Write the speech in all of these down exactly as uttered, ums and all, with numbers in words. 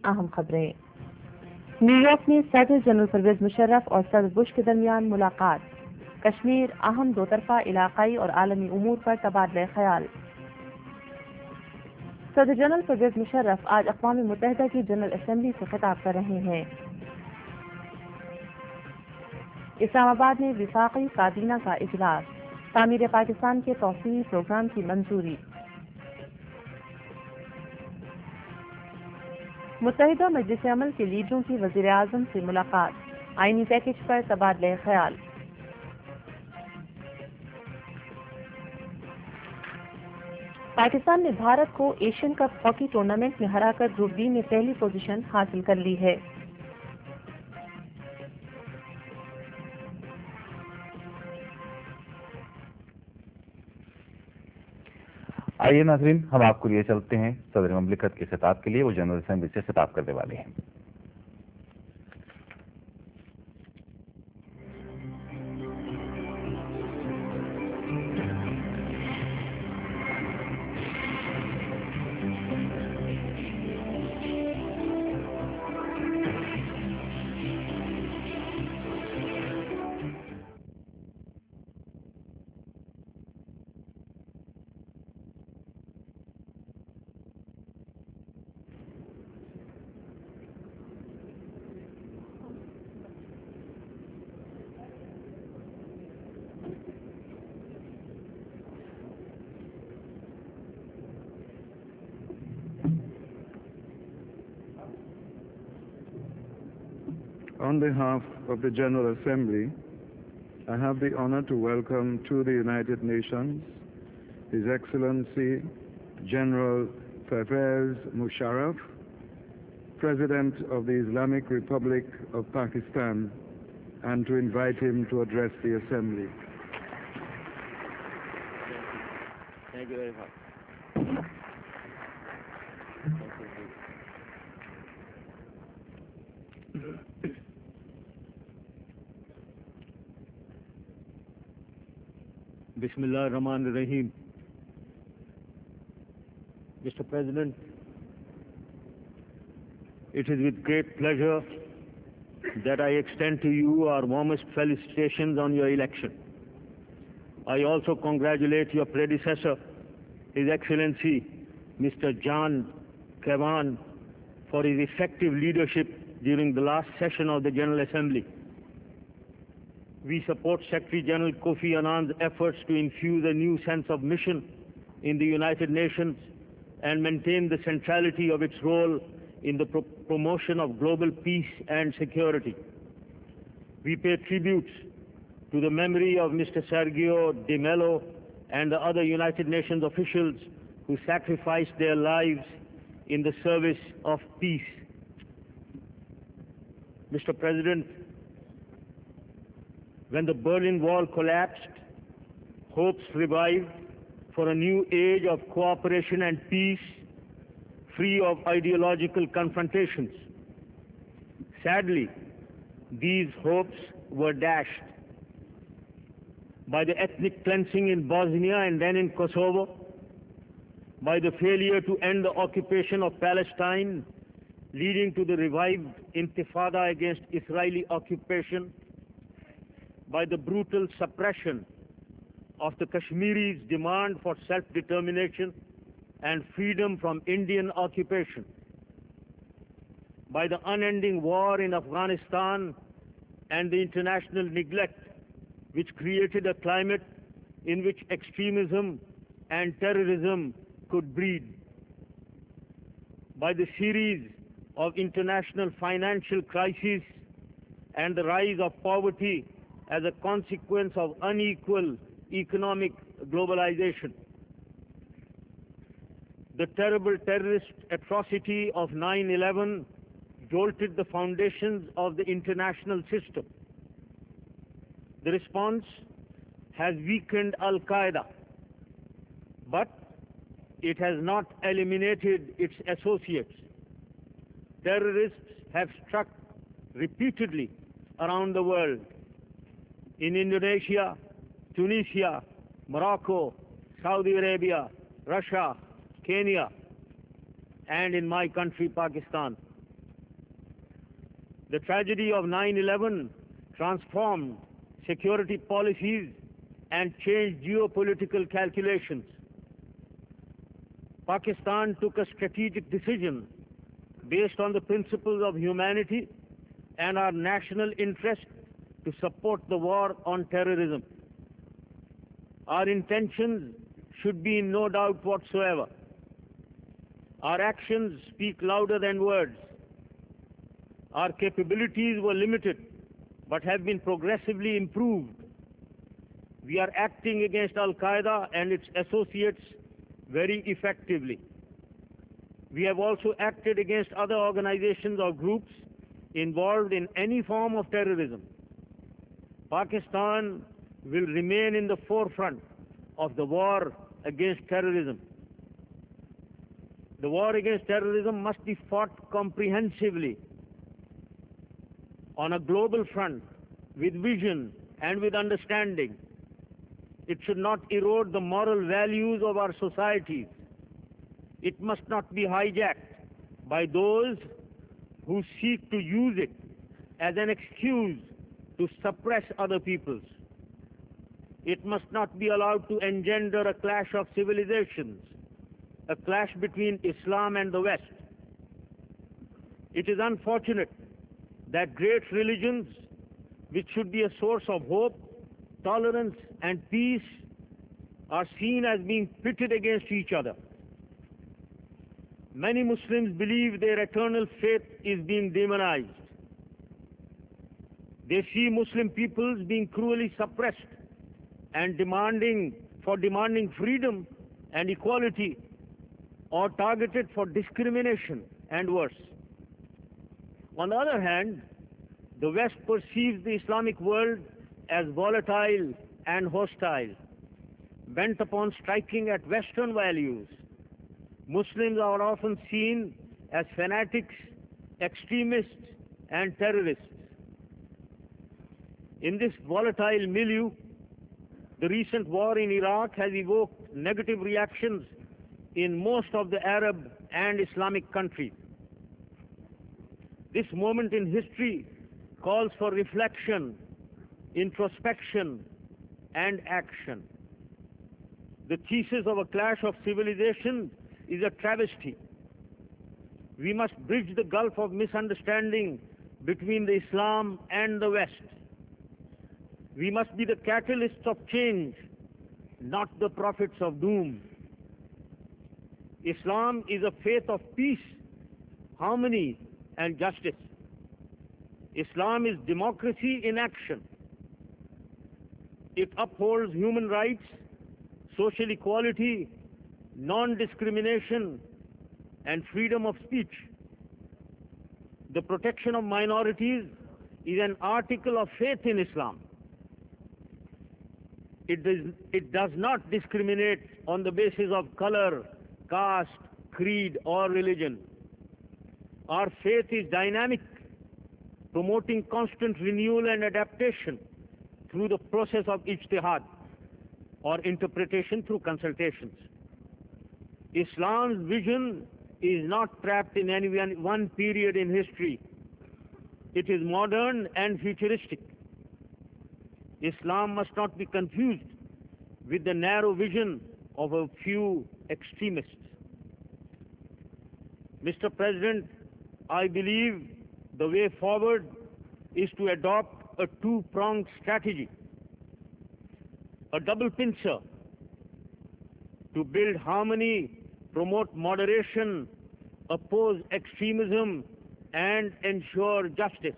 अहम खबरें। न्यूयॉर्क में सदर जनरल परवेज मुशर्रफ और सदर बुश के दरमियान मुलाकात। कश्मीर अहम दो तरफा इलाकाई और आलमी उमूर पर तबादला ख्याल। सदर जनरल परवेज मुशर्रफ आज अक़वाम मुत्तहिदा की जनरल असेंबली से खिताब कर रहे हैं। इस्लामाबाद में विफाकी काबीना का इजलास। तामीर पाकिस्तान के तौसीली प्रोग्राम की मंजूरी। मुत्तहिदा मजलिस अमल के लीडरों की वज़ीर आज़म से मुलाकात। आईनी पैकेज पर तबादला ख्याल। पाकिस्तान ने भारत को एशियन कप हॉकी टूर्नामेंट में हराकर ग्रुप बी में पहली पोजीशन हासिल कर ली है। आइए नाज़रीन, हम आपको लिए चलते हैं सदर ममलिकत के खिताब के लिए। वो जनरल असेंबली से खिताब करने वाले हैं। On behalf of the General Assembly, I have the honor to welcome to the United Nations His Excellency General Pervez Musharraf, President of the Islamic Republic of Pakistan, and to invite him to address the Assembly. Thank you very much. Bismillah ar-Rahman ar-Rahim. Mister President, it is with great pleasure that I extend to you our warmest felicitations on your election. I also congratulate your predecessor, His Excellency Mister Jan Kevan, for his effective leadership during the last session of the General Assembly. We support Secretary General Kofi Annan's efforts to infuse a new sense of mission in the United Nations and maintain the centrality of its role in the pro promotion of global peace and security. We pay tribute to the memory of Mister Sergio De Mello and the other United Nations officials who sacrificed their lives in the service of peace. Mister President, when the Berlin Wall collapsed, hopes revived for a new age of cooperation and peace, free of ideological confrontations. Sadly, these hopes were dashed by the ethnic cleansing in Bosnia and then in Kosovo, by the failure to end the occupation of Palestine, leading to the revived intifada against Israeli occupation, by the brutal suppression of the Kashmiris' demand for self-determination and freedom from Indian occupation, by the unending war in Afghanistan and the international neglect which created a climate in which extremism and terrorism could breed, by the series of international financial crises and the rise of poverty as a consequence of unequal economic globalization. The terrible terrorist atrocity of nine eleven jolted the foundations of the international system. The response has weakened Al-Qaeda, but it has not eliminated its associates. Terrorists have struck repeatedly around the world. In Indonesia, Tunisia, Morocco, Saudi Arabia, Russia, Kenya, and in my country, Pakistan. The tragedy of nine eleven transformed security policies and changed geopolitical calculations. Pakistan took a strategic decision based on the principles of humanity and our national interest to support the war on terrorism. Our intentions should be in no doubt whatsoever. Our actions speak louder than words. Our capabilities were limited but have been progressively improved. We are acting against Al-Qaeda and its associates very effectively. We have also acted against other organizations or groups involved in any form of terrorism. Pakistan will remain in the forefront of the war against terrorism. The war against terrorism must be fought comprehensively on a global front, with vision and with understanding. It should not erode the moral values of our societies. It must not be hijacked by those who seek to use it as an excuse to suppress other peoples. It must not be allowed to engender a clash of civilizations, a clash between Islam and the West. It is unfortunate that great religions, which should be a source of hope, tolerance, and peace, are seen as being pitted against each other. Many Muslims believe their eternal faith is being demonized. They see Muslim peoples being cruelly suppressed and demanding for demanding freedom and equality, or targeted for discrimination and worse. On the other hand, the West perceives the Islamic world as volatile and hostile, bent upon striking at Western values. Muslims are often seen as fanatics, extremists, and terrorists. In this volatile milieu, the recent war in Iraq has evoked negative reactions in most of the Arab and Islamic countries. This moment in history calls for reflection, introspection, and action. The thesis of a clash of civilizations is a travesty. We must bridge the gulf of misunderstanding between the Islam and the West. We must be the catalysts of change, not the prophets of doom. Islam is a faith of peace, harmony, and justice. Islam is democracy in action. It upholds human rights, social equality, non-discrimination, and freedom of speech. The protection of minorities is an article of faith in Islam. It does, it does not discriminate on the basis of color, caste, creed, or religion. Our faith is dynamic, promoting constant renewal and adaptation through the process of ijtihad, or interpretation through consultations. Islam's vision is not trapped in any one period in history. It is modern and futuristic. Islam must not be confused with the narrow vision of a few extremists. Mister President, I believe the way forward is to adopt a two-pronged strategy, a double pincer, to build harmony, promote moderation, oppose extremism, and ensure justice.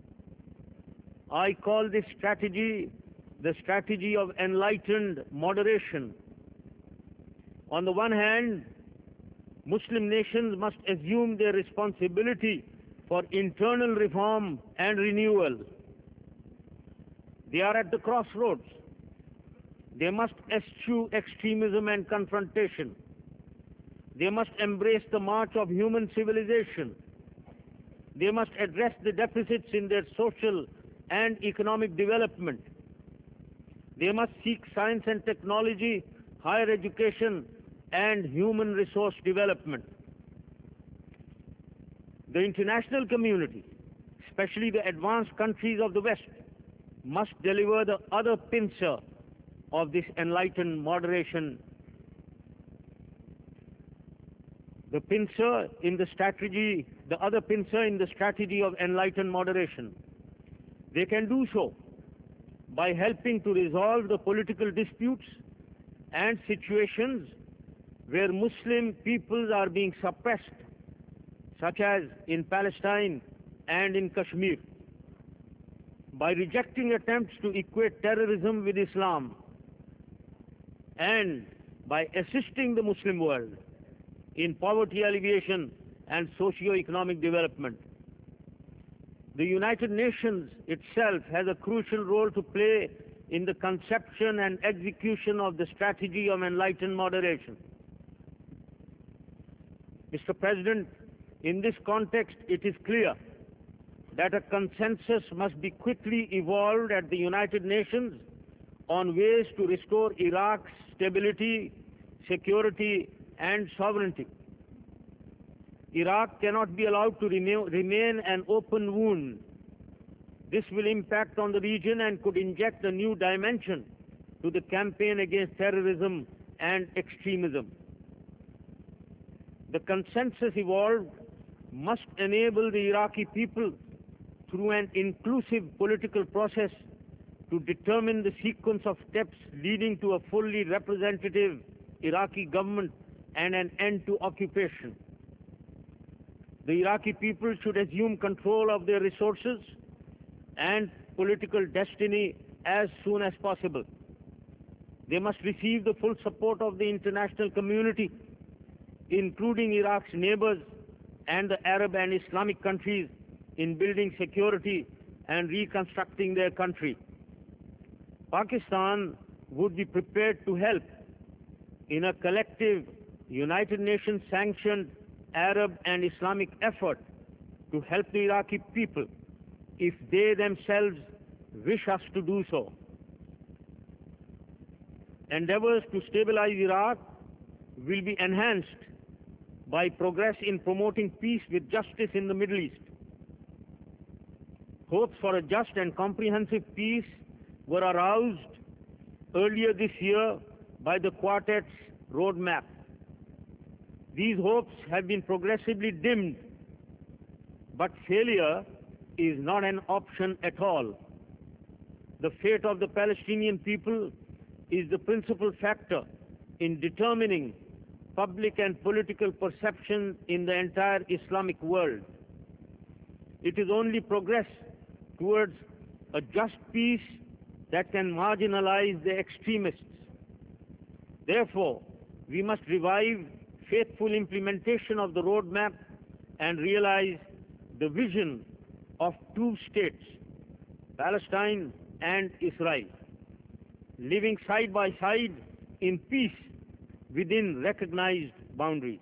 I call this strategy the strategy of enlightened moderation. On the one hand, Muslim nations must assume their responsibility for internal reform and renewal. They are at the crossroads. They must eschew extremism and confrontation. They must embrace the march of human civilization. They must address the deficits in their social and economic development. They must seek science and technology, higher education, and human resource development. The international community especially the advanced countries of the West, must deliver the other pincer of this enlightened moderation. The pincer in the strategy, the other pincer in the strategy of enlightened moderation. They can do so by helping to resolve the political disputes and situations where Muslim peoples are being suppressed, such as in Palestine and in Kashmir. By rejecting attempts to equate terrorism with Islam, and by assisting the Muslim world in poverty alleviation and socio-economic development. The United Nations itself has a crucial role to play in the conception and execution of the strategy of enlightened moderation. Mister President, in this context, it is clear that a consensus must be quickly evolved at the United Nations on ways to restore Iraq's stability, security, and sovereignty. Iraq cannot be allowed to remain an open wound. This will impact on the region and could inject a new dimension to the campaign against terrorism and extremism. The consensus evolved must enable the Iraqi people through an inclusive political process to determine the sequence of steps leading to a fully representative Iraqi government and an end to occupation. The Iraqi people should assume control of their resources and political destiny as soon as possible. They must receive the full support of the international community, including Iraq's neighbors and the Arab and Islamic countries, in building security and reconstructing their country. Pakistan would be prepared to help in a collective United Nations sanctioned Arab and Islamic effort to help the Iraqi people if they themselves wish us to do so. Endeavors to stabilize Iraq will be enhanced by progress in promoting peace with justice in the Middle East. Hopes for a just and comprehensive peace were aroused earlier this year by the Quartet's roadmap. These hopes have been progressively dimmed, but failure is not an option at all. The fate of the Palestinian people is the principal factor in determining public and political perception in the entire Islamic world. It is only progress towards a just peace that can marginalize the extremists. Therefore, we must revive faithful implementation of the roadmap and realize the vision of two states, Palestine and Israel, living side by side in peace within recognized boundaries.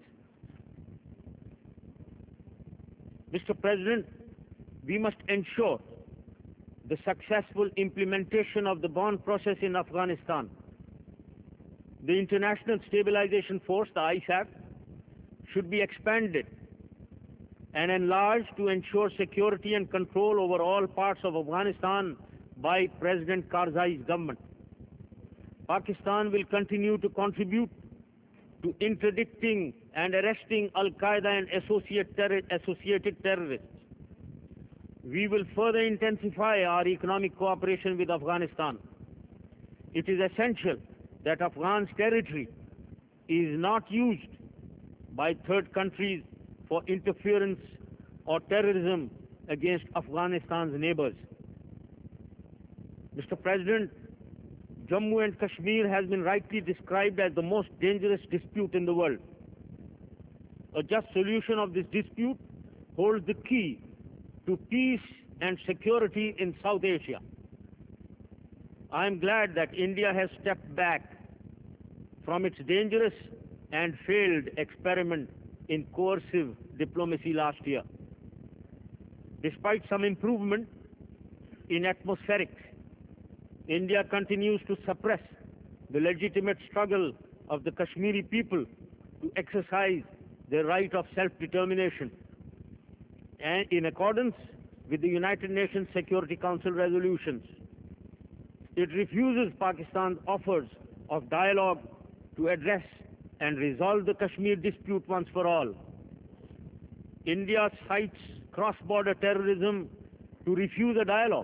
Mister President, we must ensure the successful implementation of the Bonn process in Afghanistan. The International Stabilization Force, the I S A F, should be expanded and enlarged to ensure security and control over all parts of Afghanistan by President Karzai's government. Pakistan will continue to contribute to interdicting and arresting Al-Qaeda and associate terror, associated terrorists. We will further intensify our economic cooperation with Afghanistan. It is essential that Afghan's territory is not used by third countries for interference or terrorism against Afghanistan's neighbors. Mister President, Jammu and Kashmir has been rightly described as the most dangerous dispute in the world. A just solution of this dispute holds the key to peace and security in South Asia. I am glad that India has stepped back from its dangerous and failed experiment in coercive diplomacy last year. Despite some improvement in atmospherics, India continues to suppress the legitimate struggle of the Kashmiri people to exercise their right of self-determination, and in accordance with the United Nations Security Council resolutions. It refuses Pakistan's offers of dialogue to address and resolve the Kashmir dispute once for all. India cites cross-border terrorism to refuse a dialogue.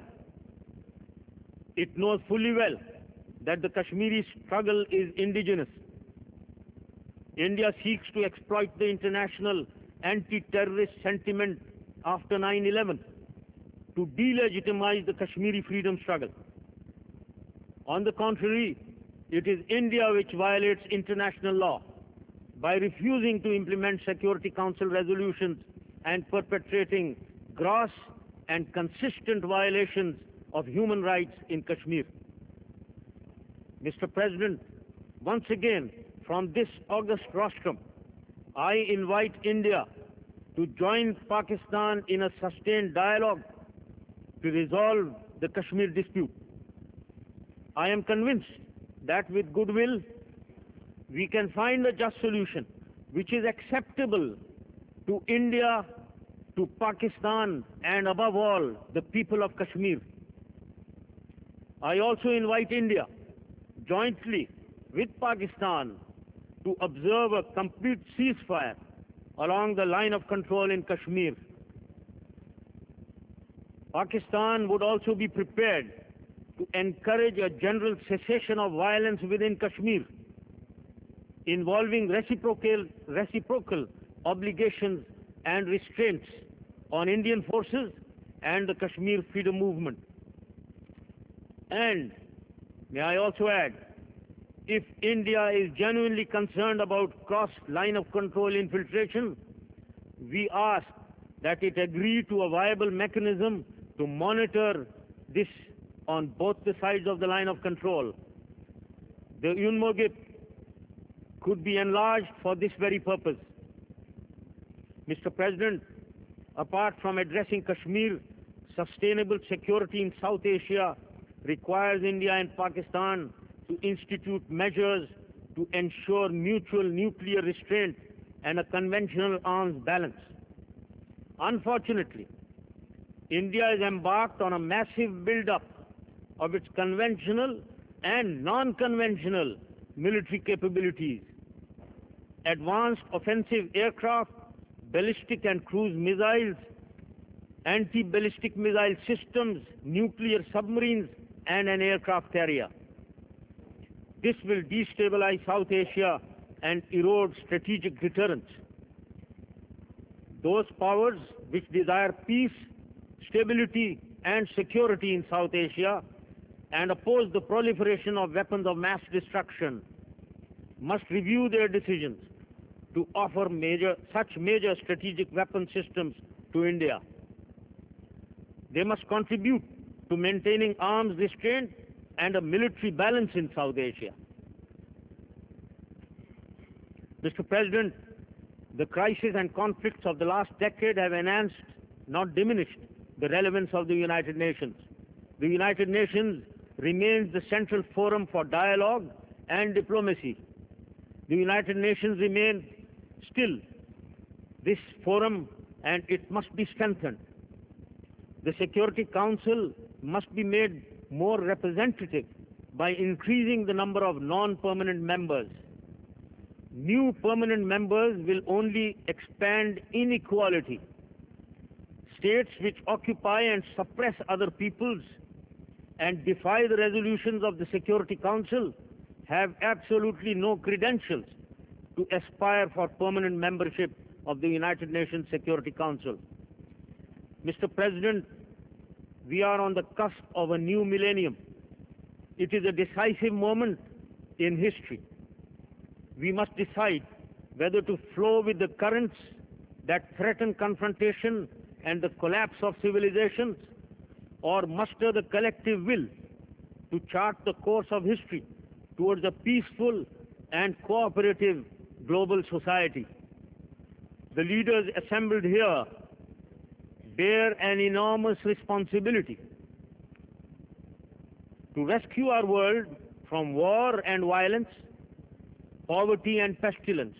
It knows fully well that the Kashmiri struggle is indigenous. India seeks to exploit the international anti-terrorist sentiment after nine eleven to delegitimize the Kashmiri freedom struggle. On the contrary, it is India which violates international law by refusing to implement Security Council resolutions and perpetrating gross and consistent violations of human rights in Kashmir. Mister President, once again, from this august rostrum, I invite India to join Pakistan in a sustained dialogue to resolve the Kashmir dispute. I am convinced that with goodwill, we can find a just solution which is acceptable to India, to Pakistan, and above all, the people of Kashmir. I also invite India, jointly with Pakistan, to observe a complete ceasefire along the line of control in Kashmir. Pakistan would also be prepared to encourage a general cessation of violence within Kashmir, involving reciprocal, reciprocal obligations and restraints on Indian forces and the Kashmir freedom movement. And may I also add, if India is genuinely concerned about cross-line of control infiltration, we ask that it agree to a viable mechanism to monitor this on both the sides of the line of control. The UNMOGIP could be enlarged for this very purpose. Mister President, apart from addressing Kashmir, sustainable security in South Asia requires India and Pakistan to institute measures to ensure mutual nuclear restraint and a conventional arms balance. Unfortunately, India is embarked on a massive build-up of its conventional and non-conventional military capabilities. Advanced offensive aircraft, ballistic and cruise missiles, anti-ballistic missile systems, nuclear submarines, and an aircraft carrier. This will destabilize South Asia and erode strategic deterrence. Those powers which desire peace, stability, and security in South Asia and oppose the proliferation of weapons of mass destruction must review their decisions to offer major, such major strategic weapon systems to India. They must contribute to maintaining arms restraint and a military balance in South Asia. Mister President, the crisis and conflicts of the last decade have enhanced, not diminished, the relevance of the United Nations. The United Nations remains the central forum for dialogue and diplomacy. The United Nations remains still this forum, and it must be strengthened. The Security Council must be made more representative by increasing the number of non-permanent members. New permanent members will only expand inequality. States which occupy and suppress other peoples and defy the resolutions of the Security Council have absolutely no credentials to aspire for permanent membership of the United Nations Security Council. Mister President, we are on the cusp of a new millennium. It is a decisive moment in history. We must decide whether to flow with the currents that threaten confrontation and the collapse of civilizations, or muster the collective will to chart the course of history towards a peaceful and cooperative global society. The leaders assembled here bear an enormous responsibility to rescue our world from war and violence, poverty and pestilence,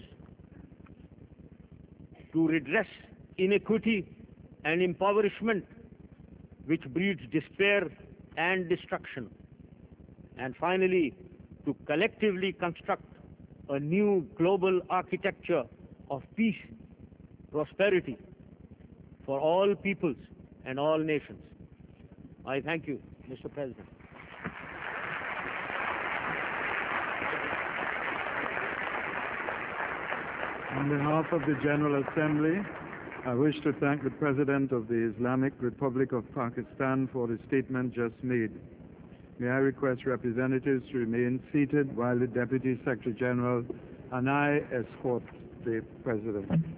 to redress inequity and impoverishment, which breeds despair and destruction. And finally, to collectively construct a new global architecture of peace, prosperity for all peoples and all nations. I thank you, Mister President. On behalf of the General Assembly, I wish to thank the President of the Islamic Republic of Pakistan for the statement just made. May I request representatives to remain seated while the Deputy Secretary General and I escort the President.